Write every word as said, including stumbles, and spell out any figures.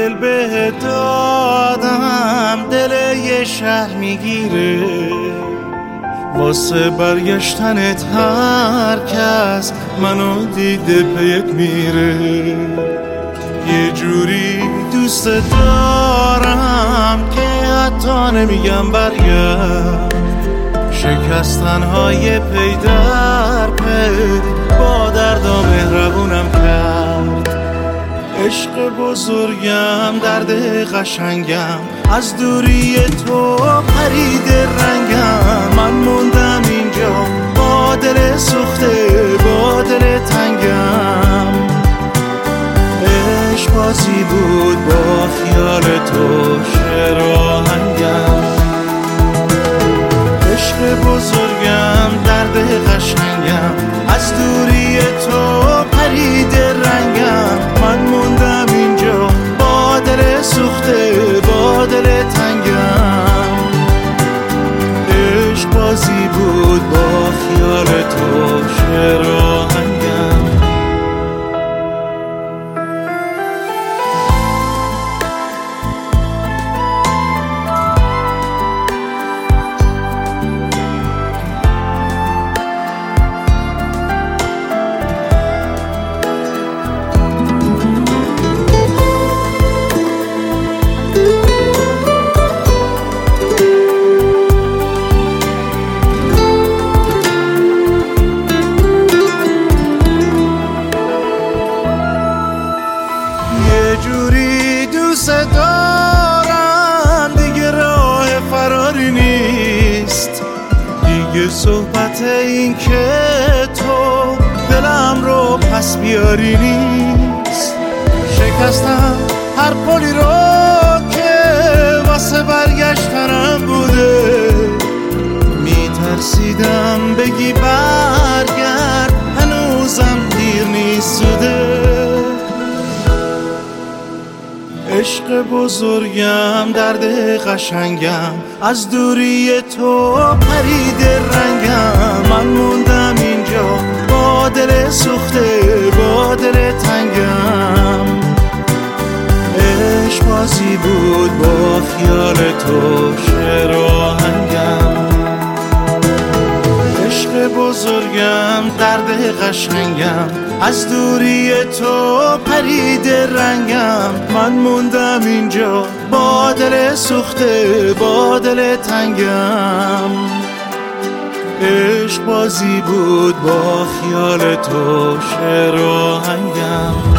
دل به دادم دل یه شهر میگیره، واسه برگشتنت هر کس منو دیده پیت میره. یه جوری دوست دارم که حتی نمیگم برگرد، شکستنهای پی در پی با درد و مهربونم کرد. عشق بزرگم درد قشنگم از دوری تو پرید رنگم. من موندم اینجا با دل سوخته با دل تنگم. عشق بازی بود با خیال تو شعر و آهنگم. عشق بزرگم درد قشنگم از دوری تو پرید رنگم. من موندم اینجا با دل سوخته با دل تنگم. عشق بازی بود با خیال تو شعر و آهنگم. جوری دوست دارم دیگه راه فراری نیست، دیگه صحبت این که تو دلم رو پس بیاری نیست. شکستم هر پلی رو که واسه برگشتنم بوده، میترسیدم بگی برگرد هنوزم دیر نیست زوده. عشق بزرگم درد قشنگم از دوری تو پرید رنگم. من موندم اینجا با دل سوخته با دل تنگم. عشق بازی بود با خیال تو شعر و آهنگم. عشق بزرگم درد قشنگم از دوری تو پرید رنگم. من موندم اینجا با دل سوخته با دل تنگم. عشق بازی بود با خیال تو شعر و آهنگم.